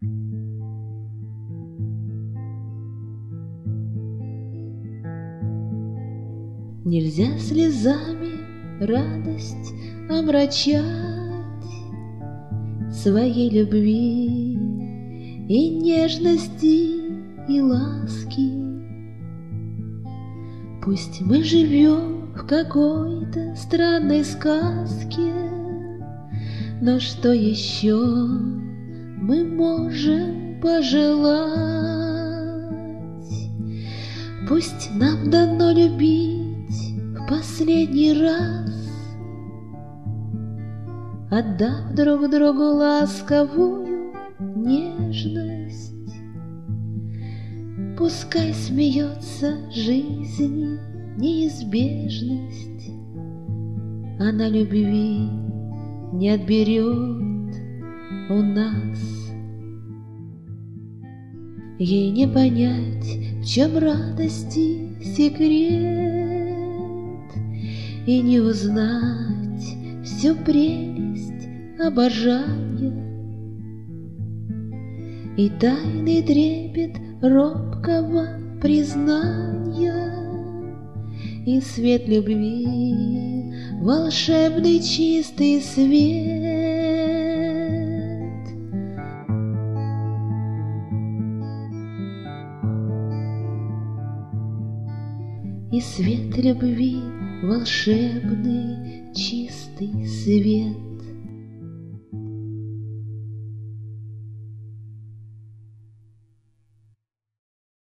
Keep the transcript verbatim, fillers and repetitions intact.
Нельзя слезами радость омрачать своей любви и нежности и ласки. Пусть мы живем в какой-то странной сказке, но что еще мы можем пожелать? Пусть нам дано любить в последний раз, отдав друг другу ласковую нежность. Пускай смеется жизни неизбежность, она любви не отберет у нас. Ей не понять, в чем радости секрет, и не узнать всю прелесть обожания и тайный трепет робкого признания, и свет любви, волшебный чистый свет. И свет любви, волшебный чистый свет.